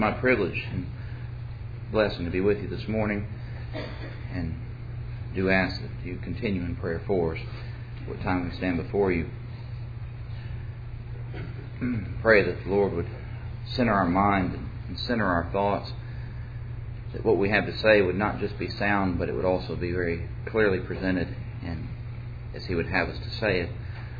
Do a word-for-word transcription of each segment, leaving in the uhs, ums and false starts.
my privilege and blessing to be with you this morning, and do ask that you continue in prayer for us what time we stand before you. Pray that the Lord would center our mind and center our thoughts, that what we have to say would not just be sound, but it would also be very clearly presented and as He would have us to say it.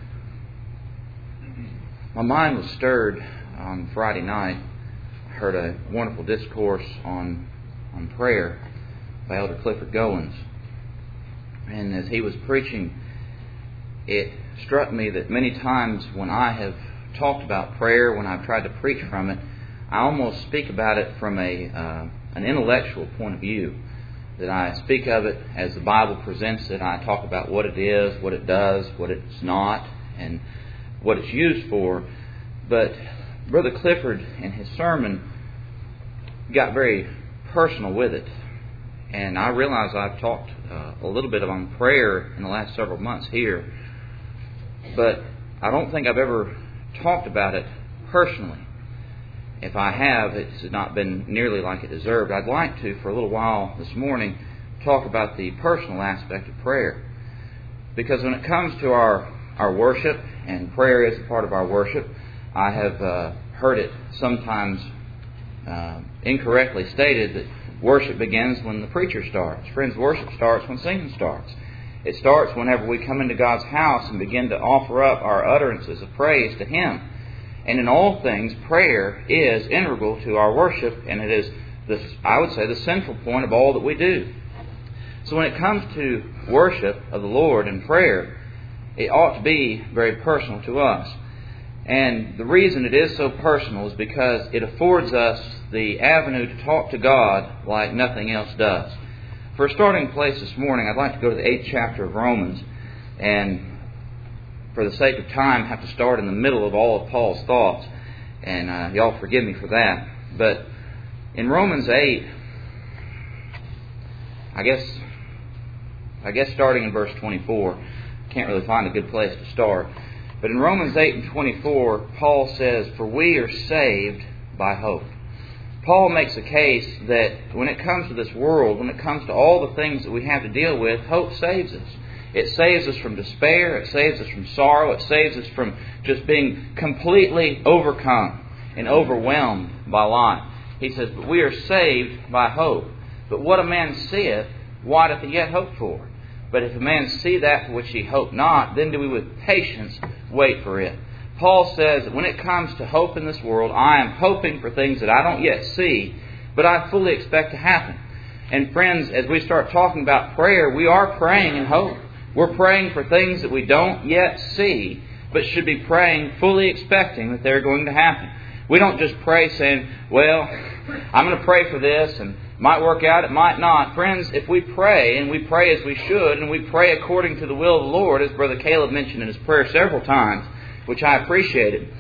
My mind was stirred on Friday night. I heard a wonderful discourse on on prayer by Elder Clifford Goins. And as he was preaching, it struck me that many times when I have talked about prayer, when I've tried to preach from it, I almost speak about it from a uh, an intellectual point of view. That I speak of it as the Bible presents it. I talk about what it is, what it does, what it's not, and what it's used for. But Brother Clifford in his sermon got very personal with it. And I realize I've talked uh, a little bit on prayer in the last several months here. But I don't think I've ever talked about it personally. If I have, it's not been nearly like it deserved. I'd like to, for a little while this morning, talk about the personal aspect of prayer. Because when it comes to our, our worship, and prayer is a part of our worship, I have uh, heard it sometimes uh, incorrectly stated that worship begins when the preacher starts. Friends, worship starts when singing starts. It starts whenever we come into God's house and begin to offer up our utterances of praise to Him. And in all things, prayer is integral to our worship, and it is, the, I would say, the central point of all that we do. So when it comes to worship of the Lord and prayer, it ought to be very personal to us. And the reason it is so personal is because it affords us the avenue to talk to God like nothing else does. For a starting place this morning, I'd like to go to the eighth chapter of Romans, and for the sake of time, have to start in the middle of all of Paul's thoughts. And uh, y'all forgive me for that. But in Romans eight, I guess, I guess starting in verse twenty-four, can't really find a good place to start. But in Romans eight and twenty-four, Paul says, "For we are saved by hope." Paul makes a case that when it comes to this world, when it comes to all the things that we have to deal with, hope saves us. It saves us from despair. It saves us from sorrow. It saves us from just being completely overcome and overwhelmed by life. He says, "But we are saved by hope. But what a man seeth, why doth he yet hope for? But if a man see that for which he hope not, then do we with patience wait for it." Paul says that when it comes to hope in this world, I am hoping for things that I don't yet see, but I fully expect to happen. And friends, as we start talking about prayer, we are praying in hope. We're praying for things that we don't yet see, but should be praying fully expecting that they're going to happen. We don't just pray saying, well, I'm going to pray for this, and it might work out, it might not. Friends, if we pray, and we pray as we should, and we pray according to the will of the Lord, as Brother Caleb mentioned in his prayer several times, which I appreciated,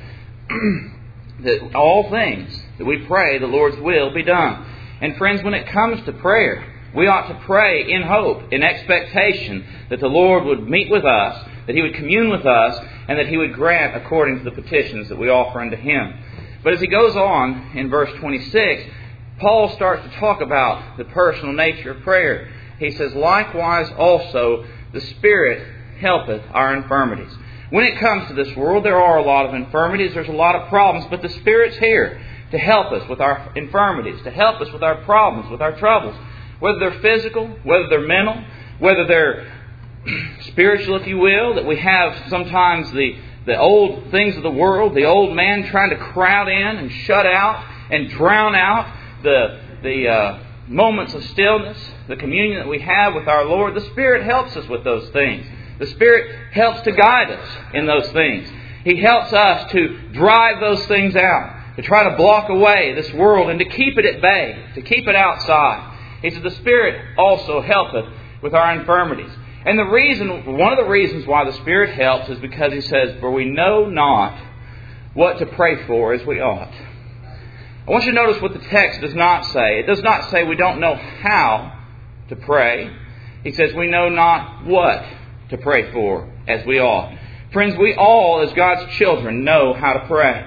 that all things that we pray, the Lord's will be done. And friends, when it comes to prayer, we ought to pray in hope, in expectation that the Lord would meet with us, that He would commune with us, and that He would grant according to the petitions that we offer unto Him. But as he goes on in verse twenty-six, Paul starts to talk about the personal nature of prayer. He says, "Likewise also the Spirit helpeth our infirmities." When it comes to this world, there are a lot of infirmities, there's a lot of problems, but the Spirit's here to help us with our infirmities, to help us with our problems, with our troubles. Whether they're physical, whether they're mental, whether they're spiritual, if you will, that we have sometimes the, the old things of the world, the old man trying to crowd in and shut out and drown out the, the uh, moments of stillness, the communion that we have with our Lord. The Spirit helps us with those things. The Spirit helps to guide us in those things. He helps us to drive those things out, to try to block away this world and to keep it at bay, to keep it outside. He said, "The Spirit also helpeth with our infirmities." And the reason, one of the reasons why the Spirit helps is because He says, "For we know not what to pray for as we ought." I want you to notice what the text does not say. It does not say we don't know how to pray. He says we know not what to pray for as we ought. Friends, we all, as God's children, know how to pray.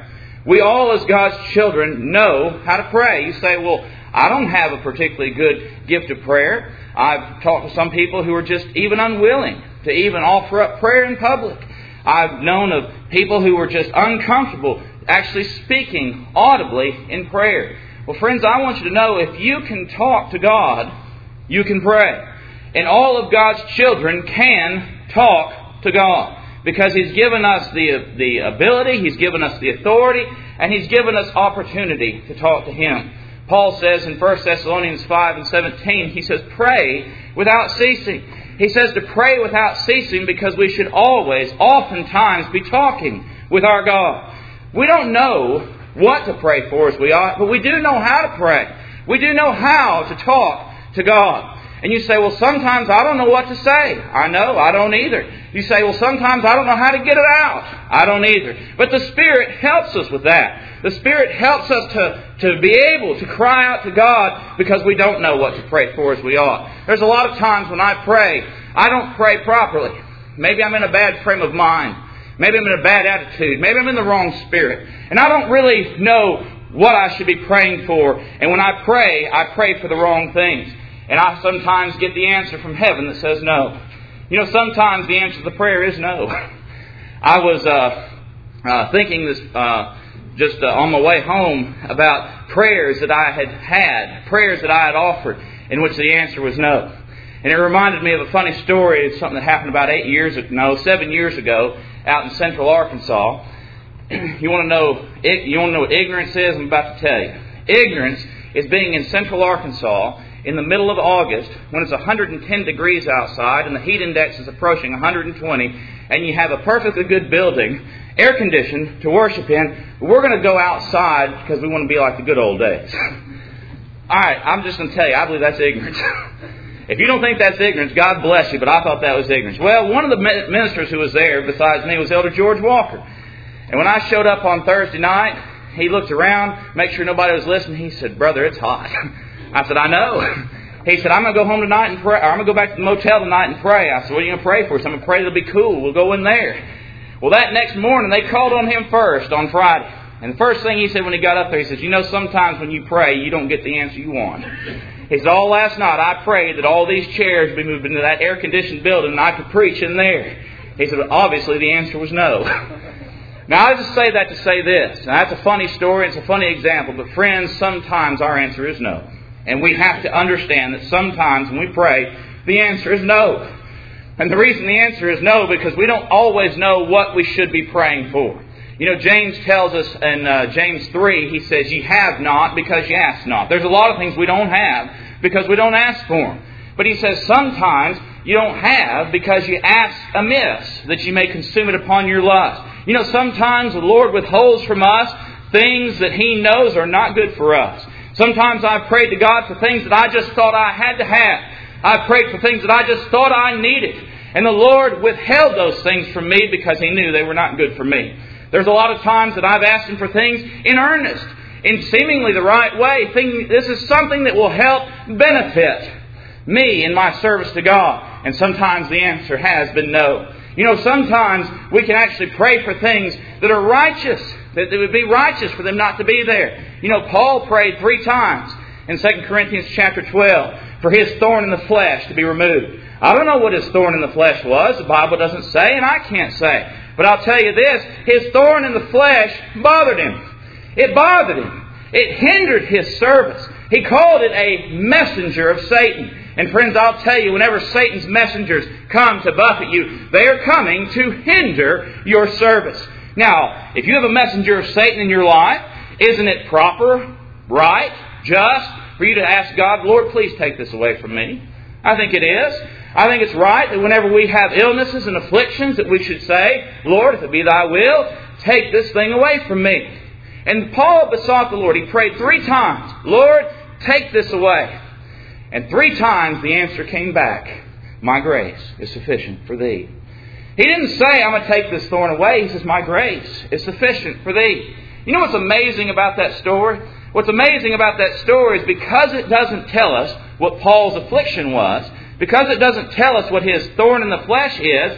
We all as God's children know how to pray. You say, well, I don't have a particularly good gift of prayer. I've talked to some people who are just even unwilling to even offer up prayer in public. I've known of people who were just uncomfortable actually speaking audibly in prayer. Well, friends, I want you to know if you can talk to God, you can pray. And all of God's children can talk to God because He's given us the, the ability, He's given us the authority, and He's given us opportunity to talk to Him. Paul says in First Thessalonians five and seventeen, he says, pray without ceasing. He says to pray without ceasing because we should always, oftentimes, be talking with our God. We don't know what to pray for as we ought, but we do know how to pray. We do know how to talk to God. And you say, well, sometimes I don't know what to say. I know, I don't either. You say, well, sometimes I don't know how to get it out. I don't either. But the Spirit helps us with that. The Spirit helps us to, to be able to cry out to God because we don't know what to pray for as we ought. There's a lot of times when I pray, I don't pray properly. Maybe I'm in a bad frame of mind. Maybe I'm in a bad attitude. Maybe I'm in the wrong spirit. And I don't really know what I should be praying for. And when I pray, I pray for the wrong things. And I sometimes get the answer from heaven that says no. You know, sometimes the answer to the prayer is no. I was uh, uh, thinking this uh, just uh, on my way home about prayers that I had had, prayers that I had offered, in which the answer was no. And it reminded me of a funny story. It's something that happened about eight years ago, no, seven years ago, out in central Arkansas. You want to know? You want to know what ignorance is? I'm about to tell you. Ignorance is being in central Arkansas in the middle of August, when it's one hundred ten degrees outside and the heat index is approaching one hundred twenty, and you have a perfectly good building, air conditioned, to worship in. We're going to go outside because we want to be like the good old days. All right, I'm just going to tell you, I believe that's ignorance. If you don't think that's ignorance, God bless you, but I thought that was ignorance. Well, one of the ministers who was there besides me was Elder George Walker. And when I showed up on Thursday night, he looked around, make sure nobody was listening. He said, "Brother, it's hot." I said, "I know." He said, "I'm going to go home tonight and pray. Or I'm going to go back to the motel tonight and pray." I said, "What are you going to pray for?" He said, "I'm going to pray it'll be cool. We'll go in there." Well, that next morning, they called on him first on Friday. And the first thing he said when he got up there, he says, "You know, sometimes when you pray, you don't get the answer you want." He said, "All last night I prayed that all these chairs would be moved into that air-conditioned building and I could preach in there." He said, "Well, obviously the answer was no." Now, I just say that to say this. Now, that's a funny story. It's a funny example. But friends, sometimes our answer is no. And we have to understand that sometimes when we pray, the answer is no. And the reason the answer is no, because we don't always know what we should be praying for. You know, James tells us in uh, James three, he says, "You have not because you ask not." There's a lot of things we don't have because we don't ask for them. But he says sometimes you don't have because you ask amiss, that you may consume it upon your lust. You know, sometimes the Lord withholds from us things that He knows are not good for us. Sometimes I've prayed to God for things that I just thought I had to have. I've prayed for things that I just thought I needed. And the Lord withheld those things from me because He knew they were not good for me. There's a lot of times that I've asked Him for things in earnest, in seemingly the right way, thinking this is something that will help benefit me in my service to God. And sometimes the answer has been no. You know, sometimes we can actually pray for things that are righteous, that it would be righteous for them not to be there. You know, Paul prayed three times in Second Corinthians chapter twelve for his thorn in the flesh to be removed. I don't know what his thorn in the flesh was. The Bible doesn't say, and I can't say. But I'll tell you this, his thorn in the flesh bothered him. It bothered him. It hindered his service. He called it a messenger of Satan. And friends, I'll tell you, whenever Satan's messengers come to buffet you, they are coming to hinder your service. Now, if you have a messenger of Satan in your life, isn't it proper, right, just for you to ask God, "Lord, please take this away from me"? I think it is. I think it's right that whenever we have illnesses and afflictions that we should say, "Lord, if it be Thy will, take this thing away from me." And Paul besought the Lord. He prayed three times, "Lord, take this away." And three times the answer came back, "My grace is sufficient for thee." He didn't say, "I'm going to take this thorn away." He says, "My grace is sufficient for thee." You know what's amazing about that story? What's amazing about that story is because it doesn't tell us what Paul's affliction was, because it doesn't tell us what his thorn in the flesh is,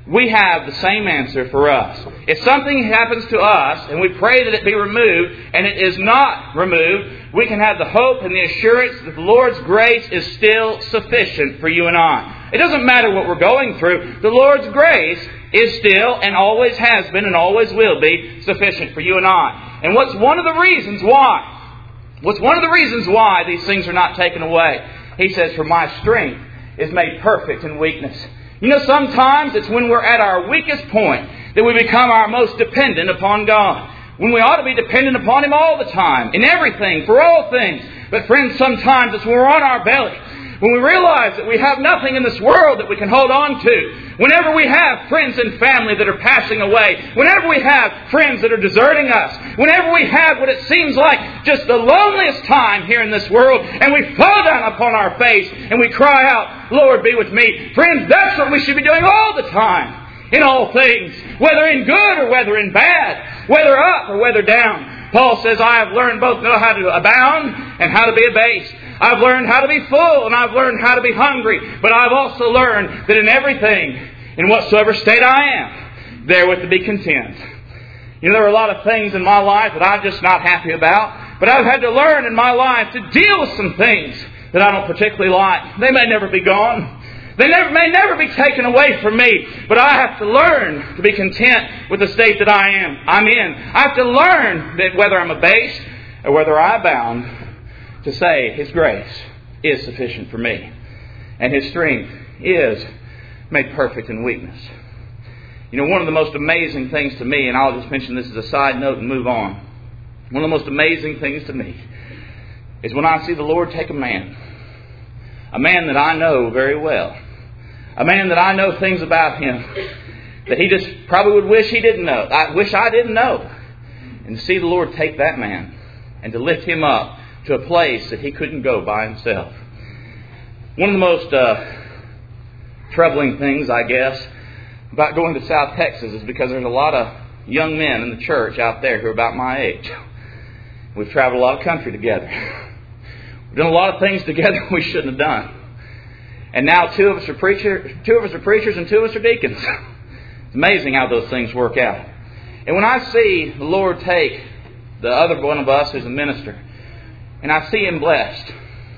we have the same answer for us. If something happens to us and we pray that it be removed and it is not removed, we can have the hope and the assurance that the Lord's grace is still sufficient for you and I. It doesn't matter what we're going through. The Lord's grace is still and always has been and always will be sufficient for you and I. And what's one of the reasons why? What's one of the reasons why these things are not taken away? He says, for my strength is made perfect in weakness. You know, sometimes it's when we're at our weakest point that we become our most dependent upon God. When we ought to be dependent upon Him all the time, in everything, for all things. But friends, sometimes it's when we're on our belly, when we realize that we have nothing in this world that we can hold on to. Whenever we have friends and family that are passing away. Whenever we have friends that are deserting us. Whenever we have what it seems like just the loneliest time here in this world. And we fall down upon our face and we cry out, Lord, be with me. Friends, that's what we should be doing all the time. In all things. Whether in good or whether in bad. Whether up or whether down. Paul says, I have learned both know how to abound and how to be abased. I've learned how to be full and I've learned how to be hungry. But I've also learned that in everything, in whatsoever state I am, therewith to be content. You know, there are a lot of things in my life that I'm just not happy about. But I've had to learn in my life to deal with some things that I don't particularly like. They may never be gone. They never, may never be taken away from me. But I have to learn to be content with the state that I am. I'm in. I have to learn that whether I'm abased or whether I abound, to say His grace is sufficient for me. And His strength is made perfect in weakness. You know, one of the most amazing things to me, and I'll just mention this as a side note and move on. One of the most amazing things to me is when I see the Lord take a man. A man that I know very well. A man that I know things about him that he just probably would wish he didn't know. I wish I didn't know. And to see the Lord take that man and to lift him up to a place that he couldn't go by himself. One of the most uh, troubling things, I guess, about going to South Texas is because there's a lot of young men in the church out there who are about my age. We've traveled a lot of country together. We've done a lot of things together we shouldn't have done. And now two of us are preachers, two of us are preachers and two of us are deacons. It's amazing how those things work out. And when I see the Lord take the other one of us who's a minister, and I see him blessed,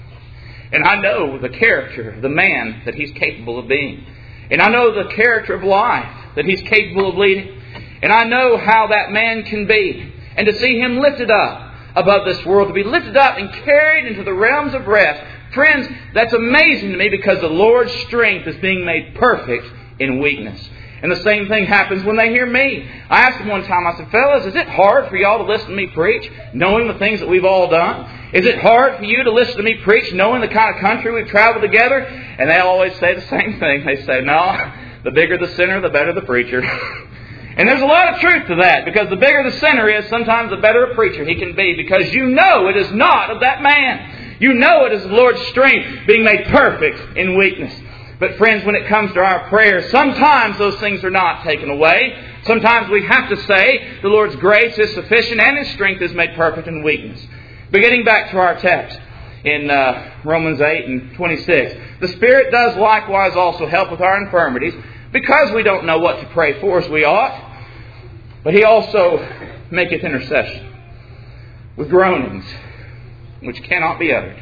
and I know the character of the man that he's capable of being, and I know the character of life that he's capable of leading, and I know how that man can be, and to see him lifted up above this world, to be lifted up and carried into the realms of rest. Friends, that's amazing to me because the Lord's strength is being made perfect in weakness. And the same thing happens when they hear me. I asked them one time, I said, fellas, is it hard for y'all to listen to me preach, knowing the things that we've all done? Is it hard for you to listen to me preach, knowing the kind of country we've traveled together? And they always say the same thing. They say, no, the bigger the sinner, the better the preacher. And there's a lot of truth to that, because the bigger the sinner is, sometimes the better a preacher he can be, because you know it is not of that man. You know it is the Lord's strength being made perfect in weakness. But friends, when it comes to our prayers, sometimes those things are not taken away. Sometimes we have to say the Lord's grace is sufficient and His strength is made perfect in weakness. But getting back to our text in uh, Romans eight and twenty-six, the Spirit does likewise also help with our infirmities, because we don't know what to pray for as we ought. But He also maketh intercession with groanings which cannot be uttered.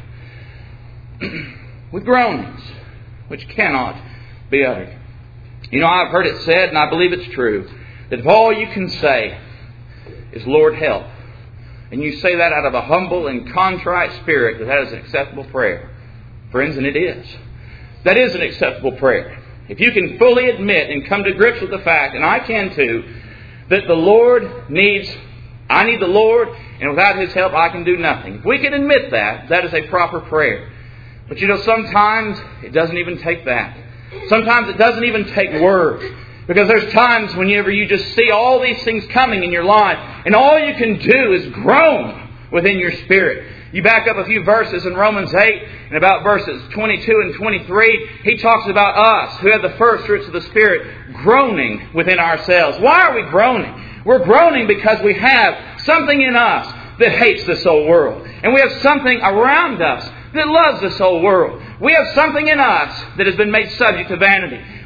With groanings which cannot be uttered. You know, I've heard it said, and I believe it's true, that if all you can say is, Lord, help, and you say that out of a humble and contrite spirit, that that is an acceptable prayer. Friends, and it is. That is an acceptable prayer. If you can fully admit and come to grips with the fact, and I can too, that the Lord needs, I need the Lord, and without His help I can do nothing. If we can admit that, that is a proper prayer. But you know, sometimes it doesn't even take that. Sometimes it doesn't even take words. Because there's times whenever you just see all these things coming in your life, and all you can do is groan within your spirit. You back up a few verses in Romans eight, and about verses twenty-two and twenty-three, he talks about us, who have the first fruits of the Spirit, groaning within ourselves. Why are we groaning? We're groaning because we have something in us that hates this old world. And we have something around us that loves this whole world. We have something in us that has been made subject to vanity.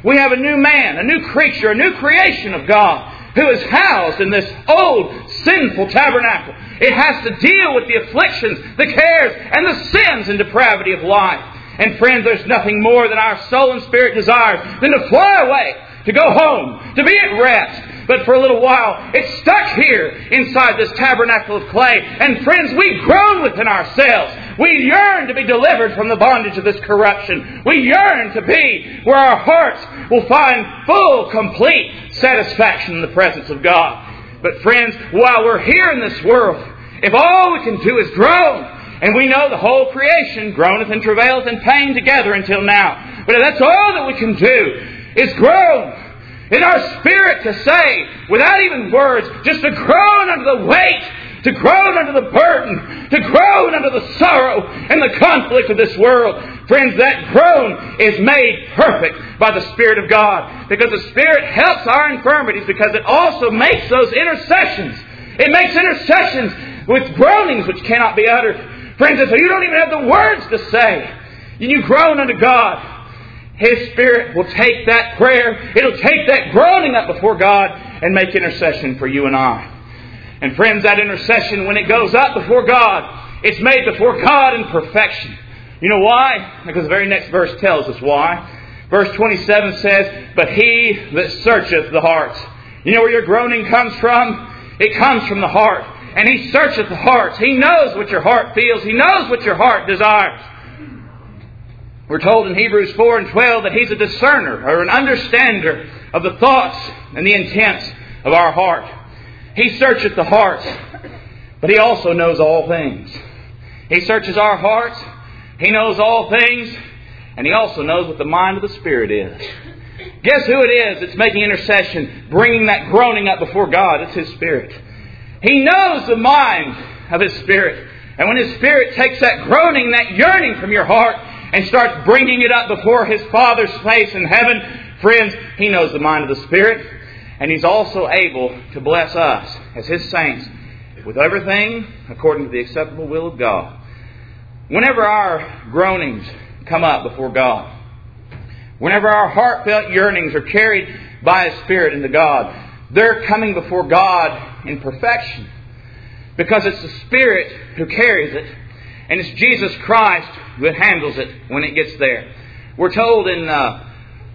We have a new man, a new creature, a new creation of God who is housed in this old sinful tabernacle. It has to deal with the afflictions, the cares, and the sins and depravity of life. And friends, there's nothing more than our soul and spirit desires than to fly away, to go home, to be at rest. But for a little while, it's stuck here inside this tabernacle of clay. And friends, we groan within ourselves. We yearn to be delivered from the bondage of this corruption. We yearn to be where our hearts will find full, complete satisfaction in the presence of God. But friends, while we're here in this world, if all we can do is groan, and we know the whole creation groaneth and travaileth in pain together until now. But if that's all that we can do is groan in our spirit, to say, without even words, just to groan under the weight, to groan under the burden, to groan under the sorrow and the conflict of this world. Friends, that groan is made perfect by the Spirit of God. Because the Spirit helps our infirmities, because it also makes those intercessions. It makes intercessions with groanings which cannot be uttered. Friends, if you don't even have the words to say, and you groan unto God, His Spirit will take that prayer, it'll take that groaning up before God and make intercession for you and I. And friends, that intercession, when it goes up before God, it's made before God in perfection. You know why? Because the very next verse tells us why. Verse twenty-seven says, "But He that searcheth the hearts." You know where your groaning comes from? It comes from the heart. And He searcheth the hearts. He knows what your heart feels. He knows what your heart desires. We're told in Hebrews four and twelve that He's a discerner or an understander of the thoughts and the intents of our heart. He searcheth the hearts, but He also knows all things. He searches our hearts, He knows all things, and He also knows what the mind of the Spirit is. Guess who it is that's making intercession, bringing that groaning up before God? It's His Spirit. He knows the mind of His Spirit. And when His Spirit takes that groaning, that yearning from your heart, and starts bringing it up before His Father's face in heaven, friends, He knows the mind of the Spirit. And He's also able to bless us as His saints with everything according to the acceptable will of God. Whenever our groanings come up before God, whenever our heartfelt yearnings are carried by His Spirit into God, they're coming before God in perfection. Because it's the Spirit who carries it, and it's Jesus Christ who handles it when it gets there. We're told in uh,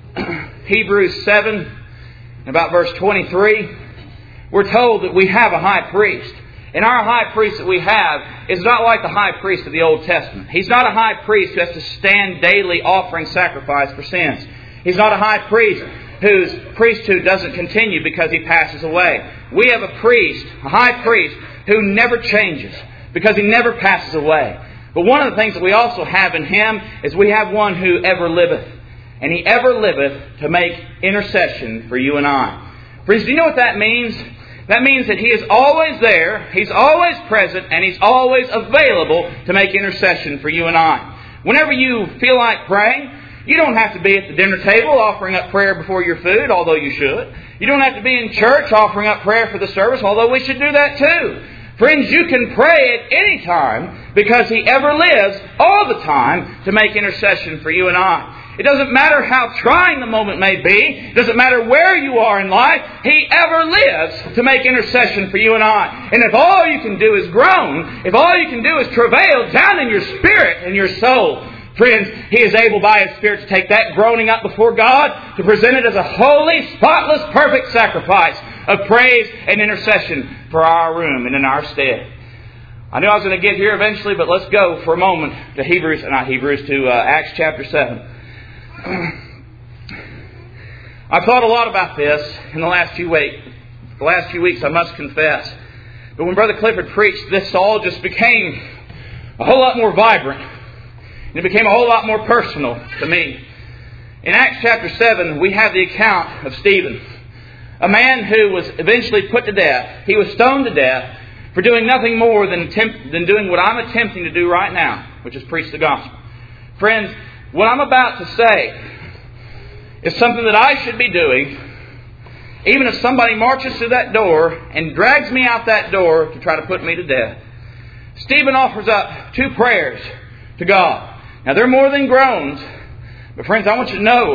Hebrews seven, about verse twenty-three, we're told that we have a high priest. And our high priest that we have is not like the high priest of the Old Testament. He's not a high priest who has to stand daily offering sacrifice for sins. He's not a high priest whose priesthood doesn't continue because he passes away. We have a priest, a high priest, who never changes because he never passes away. But one of the things that we also have in Him is we have one who ever liveth. And He ever liveth to make intercession for you and I. Friends, do you know what that means? That means that He is always there, He's always present, and He's always available to make intercession for you and I. Whenever you feel like praying, you don't have to be at the dinner table offering up prayer before your food, although you should. You don't have to be in church offering up prayer for the service, although we should do that too. Friends, you can pray at any time because He ever lives all the time to make intercession for you and I. It doesn't matter how trying the moment may be. It doesn't matter where you are in life. He ever lives to make intercession for you and I. And if all you can do is groan, if all you can do is travail down in your spirit and your soul, friends, He is able by His Spirit to take that groaning up before God, to present it as a holy, spotless, perfect sacrifice of praise and intercession for our room and in our stead. I knew I was going to get here eventually, but let's go for a moment to Hebrews, not Hebrews, to uh, Acts chapter seven. I've thought a lot about this in the last few weeks. The last few weeks, I must confess. But when Brother Clifford preached, this all just became a whole lot more vibrant. And it became a whole lot more personal to me. In Acts chapter seven, we have the account of Stephen, a man who was eventually put to death. He was stoned to death for doing nothing more than attempt, than doing what I'm attempting to do right now, which is preach the gospel. Friends, what I'm about to say is something that I should be doing, even if somebody marches through that door and drags me out that door to try to put me to death. Stephen offers up two prayers to God. Now, they're more than groans, but friends, I want you to know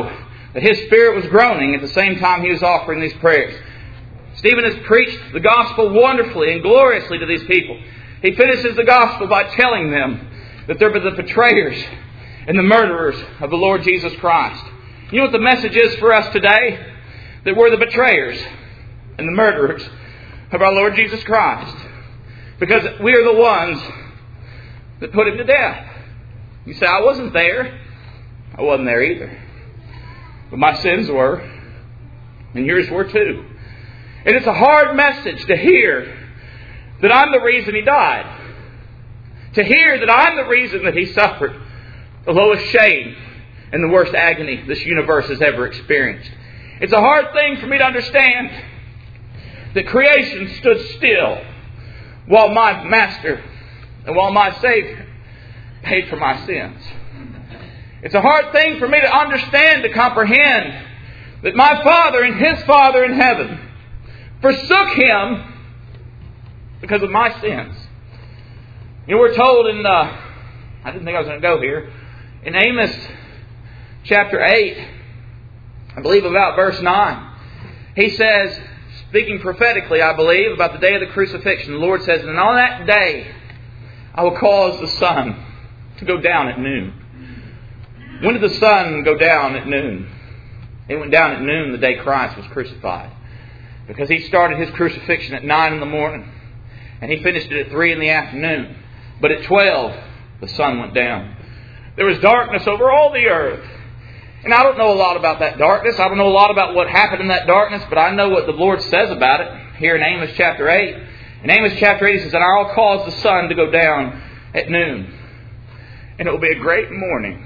that his spirit was groaning at the same time he was offering these prayers. Stephen has preached the gospel wonderfully and gloriously to these people. He finishes the gospel by telling them that they're the betrayers and the murderers of the Lord Jesus Christ. You know what the message is for us today? That we're the betrayers and the murderers of our Lord Jesus Christ. Because we are the ones that put Him to death. You say, I wasn't there. I wasn't there either. But my sins were. And yours were too. And it's a hard message to hear that I'm the reason He died. To hear that I'm the reason that He suffered the lowest shame and the worst agony this universe has ever experienced. It's a hard thing for me to understand that creation stood still while my Master and while my Savior paid for my sins. It's a hard thing for me to understand, to comprehend that my Father and His Father in heaven forsook Him because of my sins. You know, we're told in, uh, I didn't think I was going to go here, in Amos chapter eight, I believe about verse nine, he says, speaking prophetically, I believe, about the day of the crucifixion, the Lord says, and on that day I will cause the sun to go down at noon. When did the sun go down at noon? It went down at noon the day Christ was crucified. Because He started His crucifixion at nine in the morning. And He finished it at three in the afternoon. But at twelve, the sun went down. There was darkness over all the earth. And I don't know a lot about that darkness. I don't know a lot about what happened in that darkness. But I know what the Lord says about it here in Amos chapter eight. In Amos chapter eight, He says, and I'll cause the sun to go down at noon. And it will be a great morning,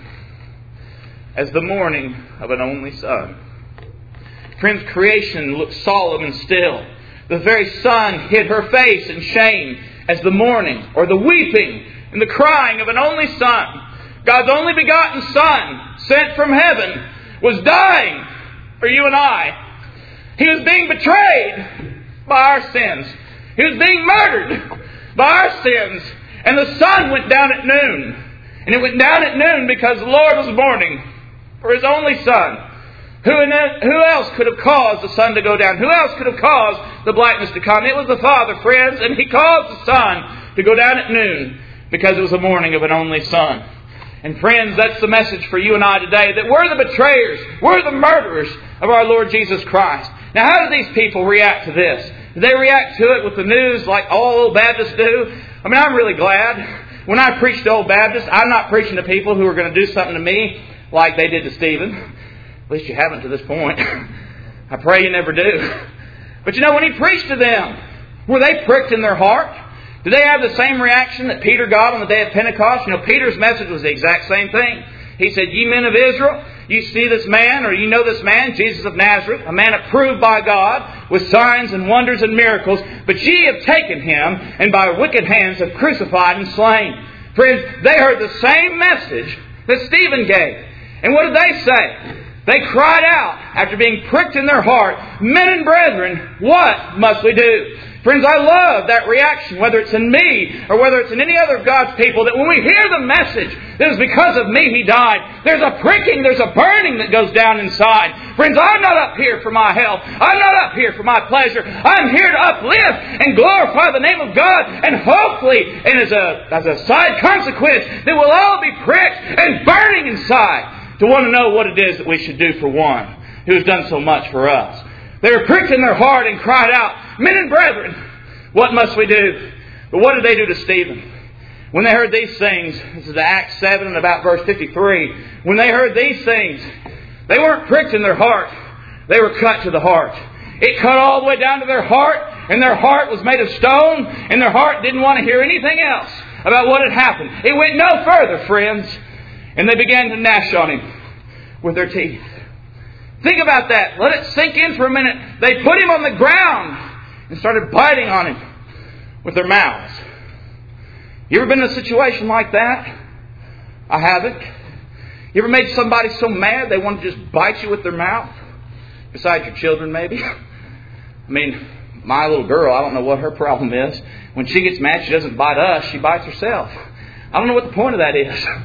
as the morning of an only son. Friends, creation looked solemn and still. The very sun hid her face in shame as the mourning or the weeping and the crying of an only son. God's only begotten Son, sent from heaven, was dying for you and I. He was being betrayed by our sins. He was being murdered by our sins. And the sun went down at noon. And it went down at noon because the Lord was mourning for His only Son. Who, who else could have caused the sun to go down? Who else could have caused the blackness to come? It was the Father, friends, and He caused the sun to go down at noon because it was the morning of an only Son. And friends, that's the message for you and I today, that we're the betrayers, we're the murderers of our Lord Jesus Christ. Now, how do these people react to this? Do they react to it with the news like all old Baptists do? I mean, I'm really glad. When I preach to old Baptists, I'm not preaching to people who are going to do something to me like they did to Stephen. At least you haven't to this point. I pray you never do. But you know, when he preached to them, were they pricked in their heart? Did they have the same reaction that Peter got on the day of Pentecost? You know, Peter's message was the exact same thing. He said, ye men of Israel, you see this man, or you know this man, Jesus of Nazareth, a man approved by God with signs and wonders and miracles, but ye have taken Him, and by wicked hands have crucified and slain. Friends, they heard the same message that Stephen gave. And what did they say? They cried out, after being pricked in their heart, men and brethren, what must we do? Friends, I love that reaction, whether it's in me or whether it's in any other of God's people, that when we hear the message that it was because of me He died, there's a pricking, there's a burning that goes down inside. Friends, I'm not up here for my health. I'm not up here for my pleasure. I'm here to uplift and glorify the name of God. And hopefully, and as a, as a side consequence, that we'll all be pricked and burning inside to want to know what it is that we should do for one who has done so much for us. They were pricked in their heart and cried out, men and brethren, what must we do? But what did they do to Stephen? When they heard these things, this is Acts seven and about verse fifty-three. When they heard these things, they weren't pricked in their heart. They were cut to the heart. It cut all the way down to their heart, and their heart was made of stone, and their heart didn't want to hear anything else about what had happened. It went no further, friends. And they began to gnash on Him with their teeth. Think about that. Let it sink in for a minute. They put Him on the ground and started biting on Him with their mouths. You ever been in a situation like that? I haven't. You ever made somebody so mad they want to just bite you with their mouth? Besides your children, maybe? I mean, my little girl, I don't know what her problem is. When she gets mad, she doesn't bite us. She bites herself. I don't know what the point of that is.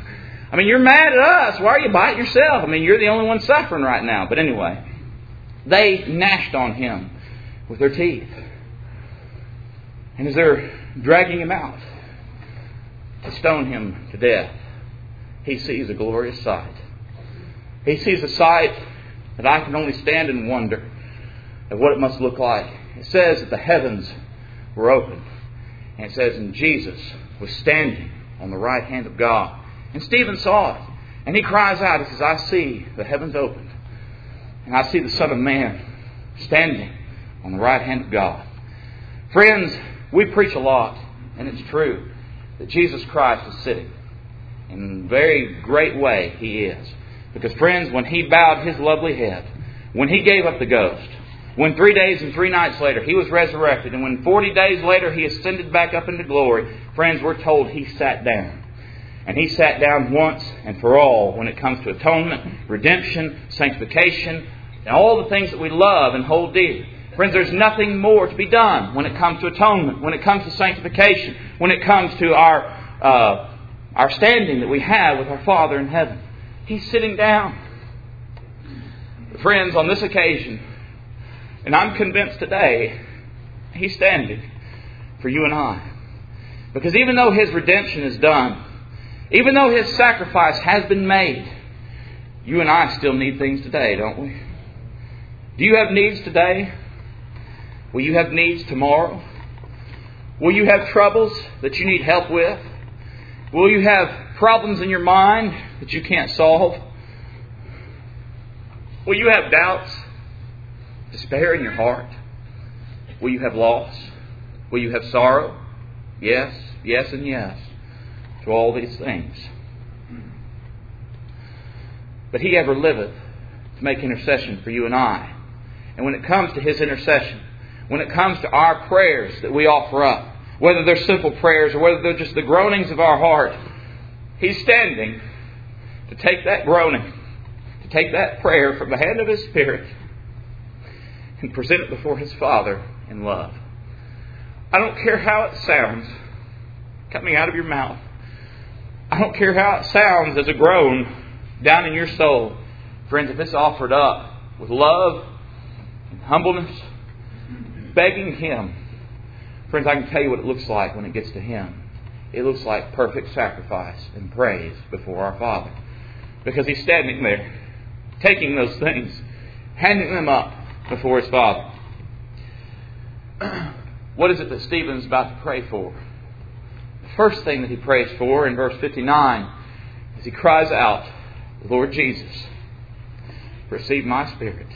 I mean, you're mad at us. Why are you biting yourself? I mean, you're the only one suffering right now. But anyway, they gnashed on him with their teeth. And as they're dragging him out to stone him to death, he sees a glorious sight. He sees a sight that I can only stand and wonder at what it must look like. It says that the heavens were opened. And it says, and Jesus was standing on the right hand of God. And Stephen saw it. And he cries out, he says, I see the heavens opened. And I see the Son of Man standing on the right hand of God. Friends, we preach a lot, and it's true, that Jesus Christ is sitting. In a very great way, He is. Because, friends, when He bowed His lovely head, when He gave up the ghost, when three days and three nights later He was resurrected, and when forty days later He ascended back up into glory, friends, we're told He sat down. And He sat down once and for all when it comes to atonement, redemption, sanctification, and all the things that we love and hold dear. Friends, there's nothing more to be done when it comes to atonement, when it comes to sanctification, when it comes to our uh, our standing that we have with our Father in heaven. He's sitting down. Friends, on this occasion, and I'm convinced today, He's standing for you and I. Because even though His redemption is done, even though His sacrifice has been made, you and I still need things today, don't we? Do you have needs today? Will you have needs tomorrow? Will you have troubles that you need help with? Will you have problems in your mind that you can't solve? Will you have doubts, despair in your heart? Will you have loss? Will you have sorrow? Yes, yes, and yes to all these things. But He ever liveth to make intercession for you and I. And when it comes to His intercession, when it comes to our prayers that we offer up, whether they're simple prayers or whether they're just the groanings of our heart, He's standing to take that groaning, to take that prayer from the hand of His Spirit and present it before His Father in love. I don't care how it sounds coming out of your mouth. I don't care how it sounds as a groan down in your soul. Friends, if it's offered up with love and humbleness, begging Him, friends, I can tell you what it looks like when it gets to Him. It looks like perfect sacrifice and praise before our Father. Because He's standing there, taking those things, handing them up before His Father. What is it that Stephen's about to pray for? The first thing that he prays for in verse fifty-nine is he cries out, Lord Jesus, receive my spirit.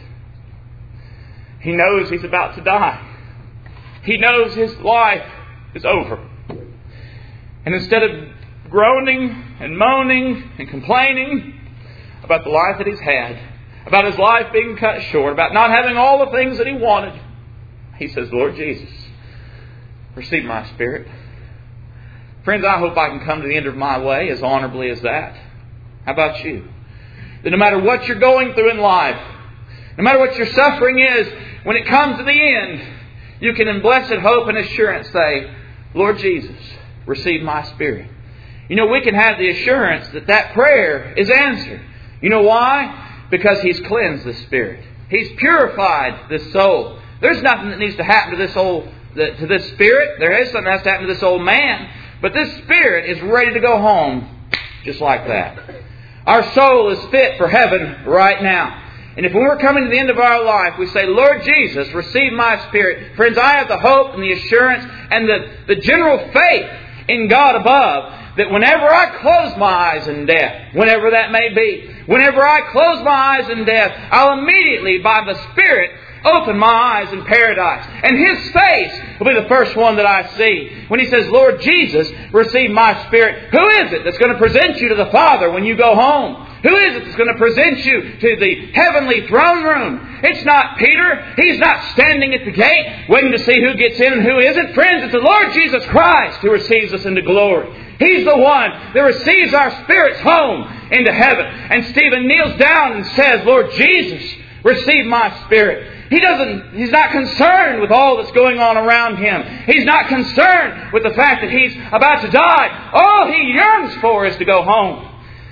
He knows he's about to die. He knows his life is over. And instead of groaning and moaning and complaining about the life that he's had, about his life being cut short, about not having all the things that he wanted, he says, Lord Jesus, receive my spirit. Friends, I hope I can come to the end of my way as honorably as that. How about you? That no matter what you're going through in life, no matter what your suffering is, when it comes to the end, you can in blessed hope and assurance say, Lord Jesus, receive my spirit. You know, we can have the assurance that that prayer is answered. You know why? Because He's cleansed the spirit. He's purified this soul. There's nothing that needs to happen to this old, to this spirit. There is something that has to happen to this old man. But this spirit is ready to go home just like that. Our soul is fit for heaven right now. And if when we're coming to the end of our life, we say, Lord Jesus, receive my spirit. Friends, I have the hope and the assurance and the, the general faith in God above that whenever I close my eyes in death, whenever that may be, whenever I close my eyes in death, I'll immediately, by the Spirit, open my eyes in paradise. And His face will be the first one that I see. When He says, Lord Jesus, receive my spirit. Who is it that's going to present you to the Father when you go home? Who is it that's going to present you to the heavenly throne room? It's not Peter. He's not standing at the gate waiting to see who gets in and who isn't. Friends, it's the Lord Jesus Christ who receives us into glory. He's the one that receives our spirits home into heaven. And Stephen kneels down and says, Lord Jesus, receive my spirit. He doesn't, he's not concerned with all that's going on around him. He's not concerned with the fact that he's about to die. All he yearns for is to go home.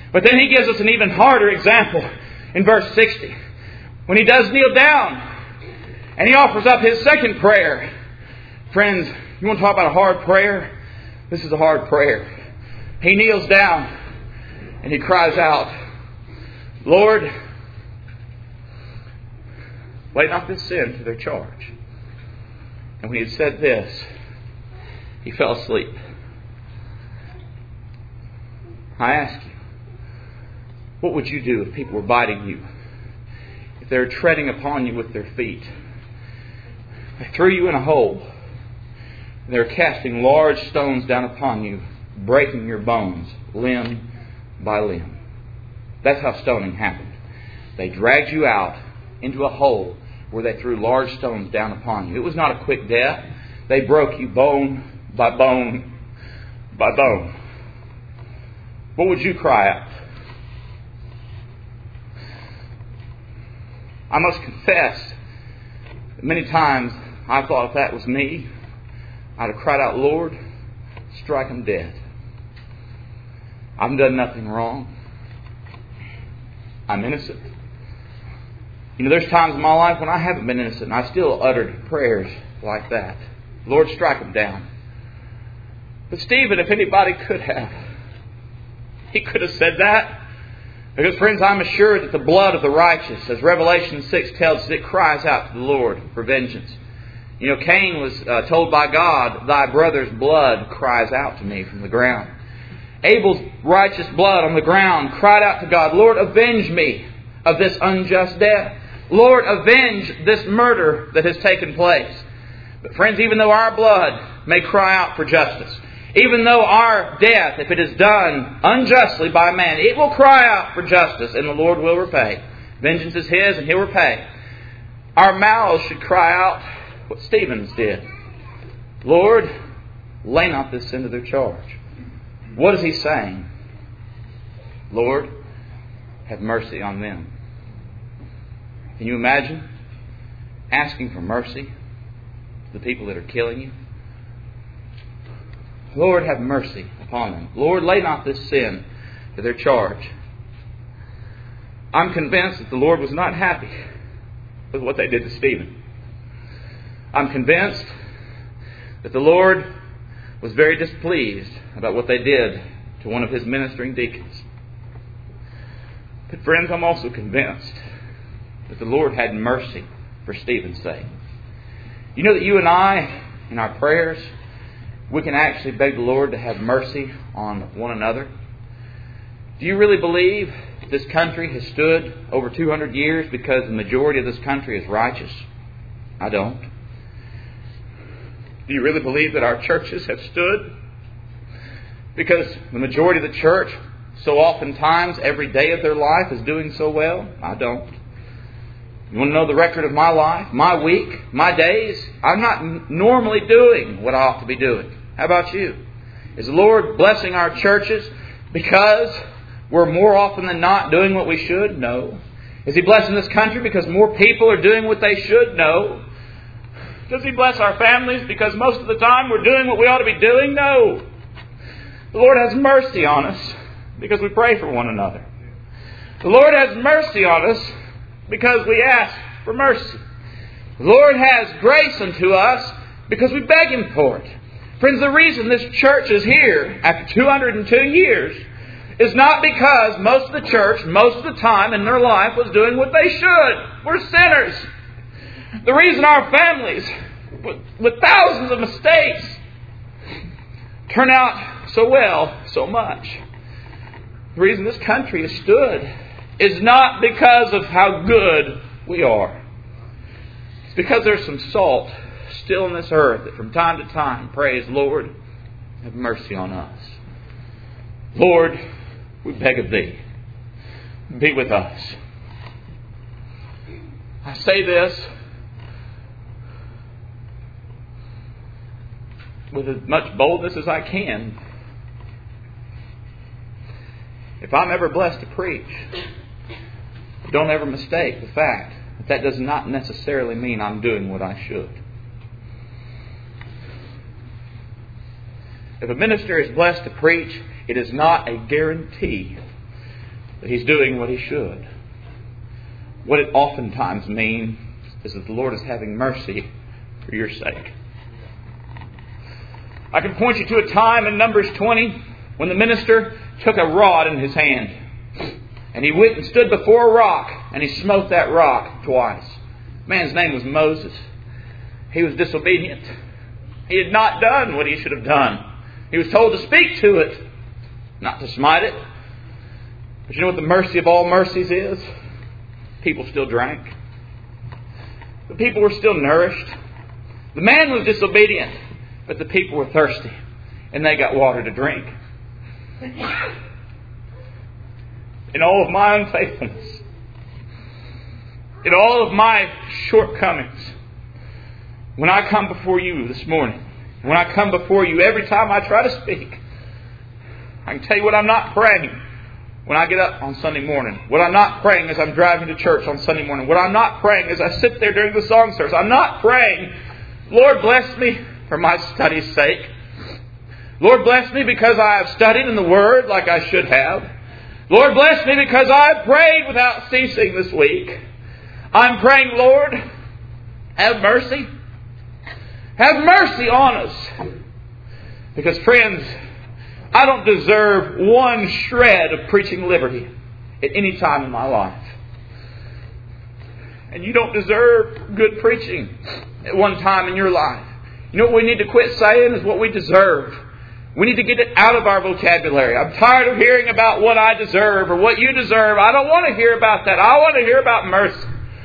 But then he gives us an even harder example in verse sixty. When he does kneel down and he offers up his second prayer. Friends, you want to talk about a hard prayer? This is a hard prayer. He kneels down and he cries out, Lord, lay not this sin to their charge. And when he had said this, he fell asleep. I ask you, what would you do if people were biting you? If they were treading upon you with their feet? They threw you in a hole. They were casting large stones down upon you, breaking your bones, limb by limb. That's how stoning happened. They dragged you out into a hole where they threw large stones down upon you. It was not a quick death. They broke you bone by bone by bone. What would you cry out? I must confess that many times I thought if that was me, I'd have cried out, Lord, strike them dead. I've done nothing wrong. I'm innocent. You know, there's times in my life when I haven't been innocent and I still uttered prayers like that. Lord, strike them down. But Stephen, if anybody could have, he could have said that. Because, friends, I'm assured that the blood of the righteous, as Revelation six tells us, it cries out to the Lord for vengeance. You know, Cain was uh, told by God, thy brother's blood cries out to me from the ground. Abel's righteous blood on the ground cried out to God, Lord, avenge me of this unjust death. Lord, avenge this murder that has taken place. But friends, even though our blood may cry out for justice, even though our death, if it is done unjustly by man, it will cry out for justice and the Lord will repay. Vengeance is His and He'll repay. Our mouths should cry out what Stephen's did. Lord, lay not this sin to their charge. What is he saying? Lord, have mercy on them. Can you imagine asking for mercy to the people that are killing you? Lord, have mercy upon them. Lord, lay not this sin to their charge. I'm convinced that the Lord was not happy with what they did to Stephen. I'm convinced that the Lord was very displeased about what they did to one of His ministering deacons. But friends, I'm also convinced that the Lord had mercy for Stephen's sake. You know that you and I, in our prayers, we can actually beg the Lord to have mercy on one another. Do you really believe this country has stood over two hundred years because the majority of this country is righteous? I don't. Do you really believe that our churches have stood because the majority of the church so oftentimes every day of their life is doing so well? I don't. You want to know the record of my life, my week, my days? I'm not normally doing what I ought to be doing. How about you? Is the Lord blessing our churches because we're more often than not doing what we should? No. Is He blessing this country because more people are doing what they should? No. Does He bless our families because most of the time we're doing what we ought to be doing? No. The Lord has mercy on us because we pray for one another. The Lord has mercy on us because we ask for mercy. The Lord has grace unto us because we beg Him for it. Friends, the reason this church is here after two hundred two years is not because most of the church, most of the time in their life, was doing what they should. We're sinners. The reason our families, with, with thousands of mistakes, turn out so well, so much. The reason this country has stood is not because of how good we are. It's because there's some salt still in this earth that from time to time prays, Lord, have mercy on us. Lord, we beg of Thee, be with us. I say this with as much boldness as I can. If I'm ever blessed to preach, don't ever mistake the fact that that does not necessarily mean I'm doing what I should. If a minister is blessed to preach, it is not a guarantee that he's doing what he should. What it oftentimes means is that the Lord is having mercy for your sake. I can point you to a time in Numbers twenty when the minister took a rod in his hand. And he went and stood before a rock, and he smote that rock twice. Man's name was Moses. He was disobedient. He had not done what he should have done. He was told to speak to it, not to smite it. But you know what the mercy of all mercies is? People still drank. The people were still nourished. The man was disobedient, but the people were thirsty, and they got water to drink. In all of my unfaithfulness, in all of my shortcomings, when I come before you this morning, when I come before you every time I try to speak, I can tell you what I'm not praying when I get up on Sunday morning, what I'm not praying as I'm driving to church on Sunday morning, what I'm not praying as I sit there during the song service. I'm not praying, Lord bless me for my study's sake. Lord bless me because I have studied in the Word like I should have. Lord bless me because I have prayed without ceasing this week. I'm praying, Lord, have mercy. Have mercy on us. Because friends, I don't deserve one shred of preaching liberty at any time in my life. And you don't deserve good preaching at one time in your life. You know what we need to quit saying is what we deserve. We need to get it out of our vocabulary. I'm tired of hearing about what I deserve or what you deserve. I don't want to hear about that. I want to hear about mercy.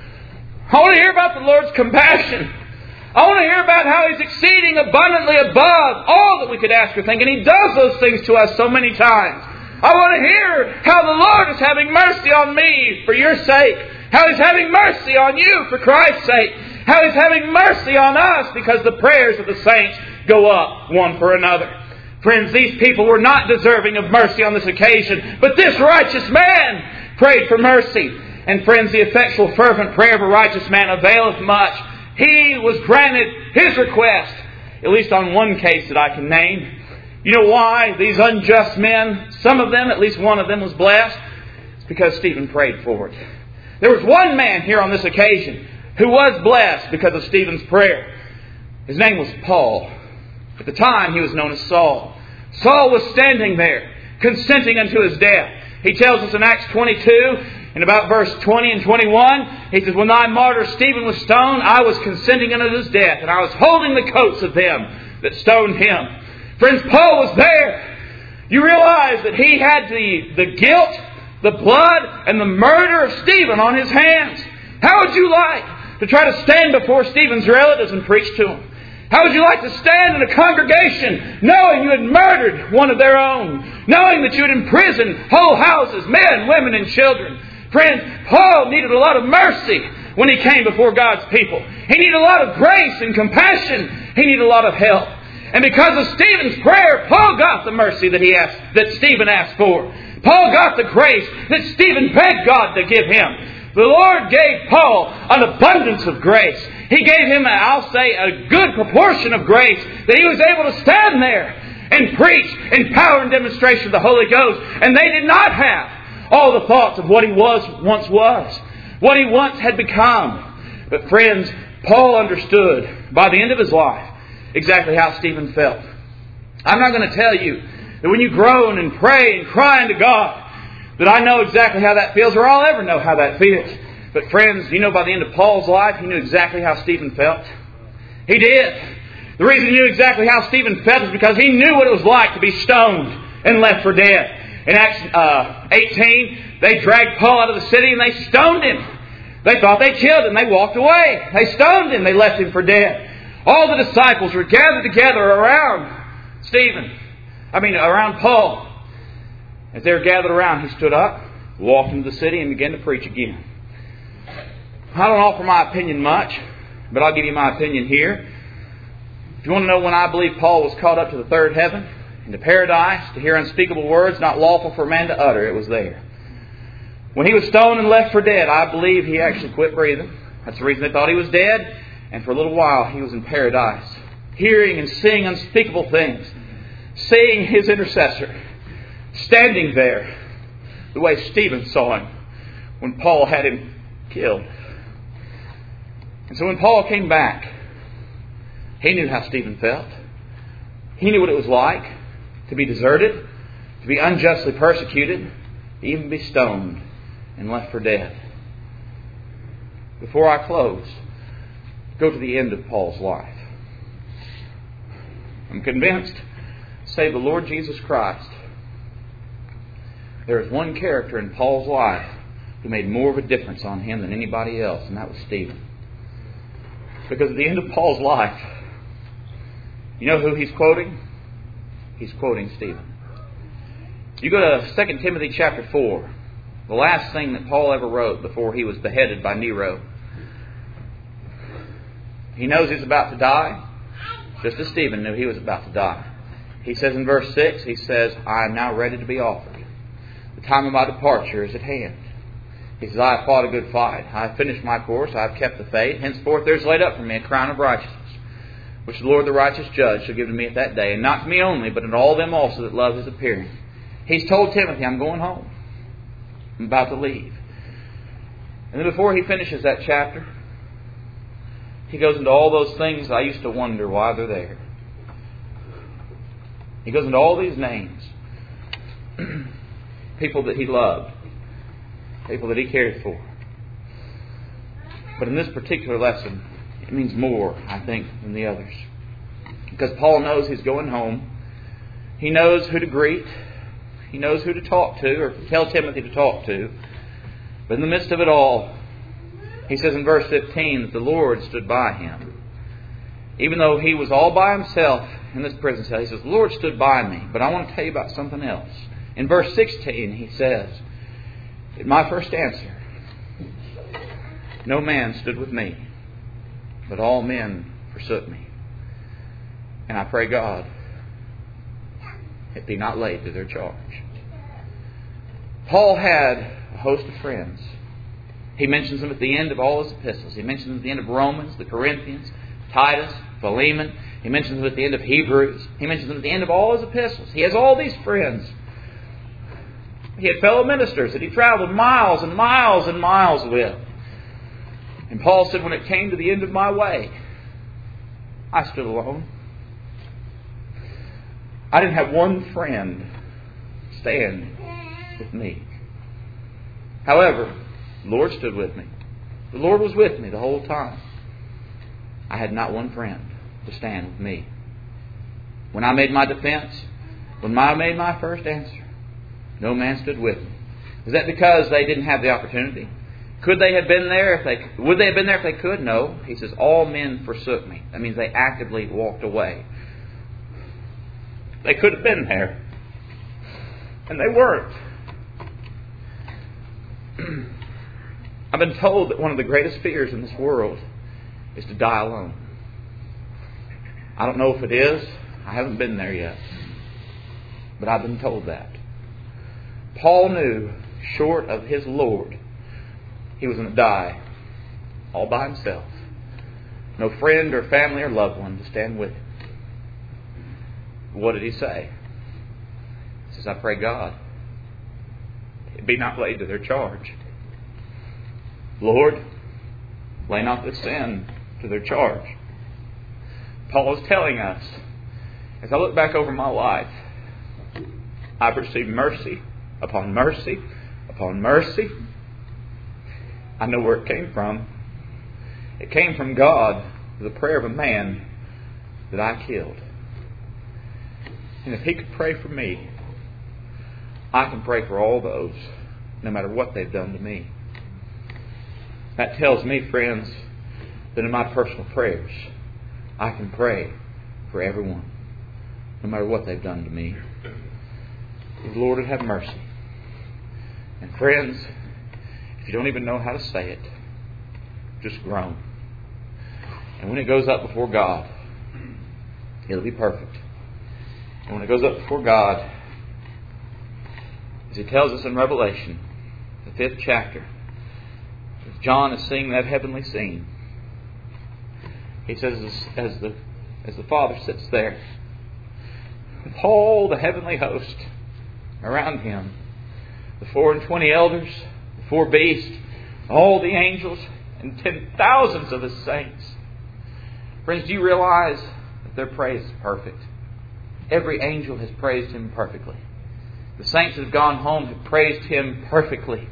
I want to hear about the Lord's compassion. I want to hear about how He's exceeding abundantly above all that we could ask or think. And He does those things to us so many times. I want to hear how the Lord is having mercy on me for your sake. How He's having mercy on you for Christ's sake. How He's having mercy on us because the prayers of the saints go up one for another. Friends, these people were not deserving of mercy on this occasion, but this righteous man prayed for mercy. And friends, the effectual fervent prayer of a righteous man availeth much. He was granted his request, at least on one case that I can name. You know why these unjust men, some of them, at least one of them was blessed? It's because Stephen prayed for it. There was one man here on this occasion who was blessed because of Stephen's prayer. His name was Paul. At the time, he was known as Saul. Saul was standing there, consenting unto his death. He tells us in Acts twenty-two, in about verse twenty and twenty-one, he says, when thy martyr Stephen was stoned, I was consenting unto his death, and I was holding the coats of them that stoned him. Friends, Paul was there. You realize that he had the, the guilt, the blood, and the murder of Stephen on his hands. How would you like to try to stand before Stephen's relatives and preach to him? How would you like to stand in a congregation knowing you had murdered one of their own? Knowing that you had imprisoned whole houses, men, women, and children? Friends, Paul needed a lot of mercy when he came before God's people. He needed a lot of grace and compassion. He needed a lot of help. And because of Stephen's prayer, Paul got the mercy that he asked, that Stephen asked for. Paul got the grace that Stephen begged God to give him. The Lord gave Paul an abundance of grace. He gave him, I'll say, a good proportion of grace that he was able to stand there and preach in power and demonstration of the Holy Ghost. And they did not have all the thoughts of what he was once was, what he once had become. But friends, Paul understood by the end of his life exactly how Stephen felt. I'm not going to tell you that when you groan and pray and cry unto God, that I know exactly how that feels, or I'll ever know how that feels. But friends, you know, by the end of Paul's life, he knew exactly how Stephen felt. He did. The reason he knew exactly how Stephen felt is because he knew what it was like to be stoned and left for dead. In Acts uh, eighteen, they dragged Paul out of the city and they stoned him. They thought they killed him. They walked away. They stoned him. They left him for dead. All the disciples were gathered together around Stephen. I mean, around Paul. As they were gathered around, he stood up, walked into the city, and began to preach again. I don't offer my opinion much, but I'll give you my opinion here. If you want to know when I believe Paul was caught up to the third heaven, into paradise, to hear unspeakable words not lawful for man to utter, it was there. When he was stoned and left for dead, I believe he actually quit breathing. That's the reason they thought he was dead. And for a little while, he was in paradise, hearing and seeing unspeakable things, seeing his intercessor standing there, the way Stephen saw him when Paul had him killed. And so when Paul came back, he knew how Stephen felt. He knew what it was like to be deserted, to be unjustly persecuted, to even be stoned and left for dead. Before I close, go to the end of Paul's life. I'm convinced, save the Lord Jesus Christ, there is one character in Paul's life who made more of a difference on him than anybody else, and that was Stephen. Because at the end of Paul's life, you know who he's quoting? He's quoting Stephen. You go to Second Timothy chapter four, the last thing that Paul ever wrote before he was beheaded by Nero. He knows he's about to die, just as Stephen knew he was about to die. He says in verse six, he says, I am now ready to be offered. The time of my departure is at hand. He says, I have fought a good fight. I have finished my course. I have kept the faith. Henceforth there is laid up for me a crown of righteousness, which the Lord the righteous judge shall give to me at that day. And not to me only, but to all them also that love his appearing. He's told Timothy, I'm going home. I'm about to leave. And then before he finishes that chapter, he goes into all those things I used to wonder why they're there. He goes into all these names. People that he loved. People that he cared for. But in this particular lesson, it means more, I think, than the others. Because Paul knows he's going home. He knows who to greet. He knows who to talk to, or tell Timothy to talk to. But in the midst of it all, he says in verse fifteen that the Lord stood by him. Even though he was all by himself in this prison cell, he says, the Lord stood by me. But I want to tell you about something else. In verse sixteen, he says, at my first answer, no man stood with me, but all men forsook me. And I pray God, it be not laid to their charge. Paul had a host of friends. He mentions them at the end of all his epistles. He mentions them at the end of Romans, the Corinthians, Titus, Philemon. He mentions them at the end of Hebrews. He mentions them at the end of all his epistles. He has all these friends. He had fellow ministers that he traveled miles and miles and miles with. And Paul said, when it came to the end of my way, I stood alone. I didn't have one friend stand with me. However, the Lord stood with me. The Lord was with me the whole time. I had not one friend to stand with me. When I made my defense, when I made my first answer, no man stood with me. Was that because they didn't have the opportunity? Could they have been there if they would they have been there if they could? No. He says, all men forsook me. That means they actively walked away. They could have been there. And they weren't. I've been told that one of the greatest fears in this world is to die alone. I don't know if it is. I haven't been there yet. But I've been told that. Paul knew, short of his Lord, he was going to die all by himself. No friend or family or loved one to stand with him. What did he say? He says, I pray God, it be not laid to their charge. Lord, lay not this sin to their charge. Paul is telling us, as I look back over my life, I've received mercy upon mercy upon mercy. I know where it came from. It came from God, the prayer of a man that I killed. And if he could pray for me, I can pray for all those, no matter what they've done to me. That tells me, friends, that in my personal prayers, I can pray for everyone, no matter what they've done to me. The Lord would have mercy. And friends, if you don't even know how to say it, just groan. And when it goes up before God, it'll be perfect. And when it goes up before God, as He tells us in Revelation, the fifth chapter, as John is seeing that heavenly scene, he says, as, as the as the Father sits there, with all the heavenly host around Him, the four and twenty elders, the four beasts, all the angels, and ten thousands of His saints. Friends, do you realize that their praise is perfect? Every angel has praised Him perfectly. The saints that have gone home have praised Him perfectly.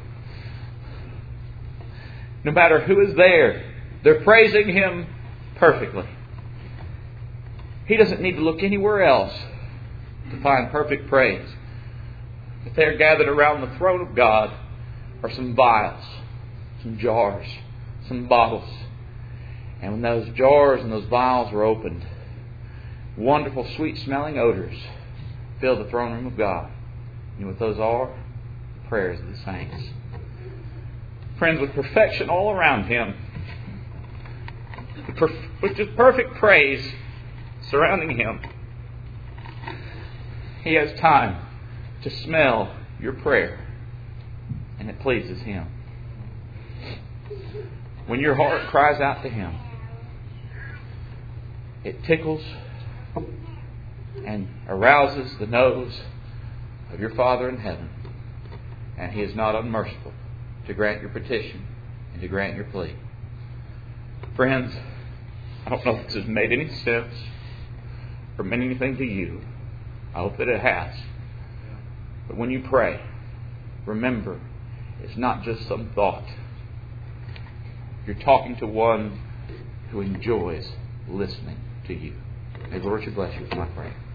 No matter who is there, they're praising Him perfectly. He doesn't need to look anywhere else to find perfect praise. But there gathered around the throne of God are some vials, some jars, some bottles. And when those jars and those vials were opened, wonderful, sweet-smelling odors filled the throne room of God. You know what those are? The prayers of the saints. Friends, with perfection all around Him, with just perfect praise surrounding Him, He has time to smell your prayer, and it pleases Him. When your heart cries out to Him, it tickles and arouses the nose of your Father in heaven, and He is not unmerciful to grant your petition and to grant your plea. Friends, I don't know if this has made any sense or meant anything to you. I hope that it has. But when you pray, remember, it's not just some thought. You're talking to one who enjoys listening to you. May the Lord bless you with my prayer.